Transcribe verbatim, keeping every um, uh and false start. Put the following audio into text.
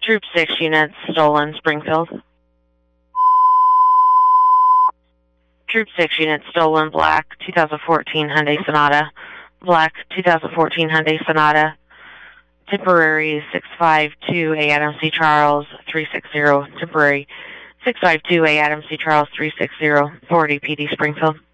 Troop six units, stolen, Springfield. Troop six units, stolen, black, two thousand fourteen Hyundai Sonata. Black, two thousand fourteen Hyundai Sonata. Temporary, six five two A Adam C. Charles, three six zero. Temporary, six five two A Adam C. Charles, three six zero. forty P D Springfield.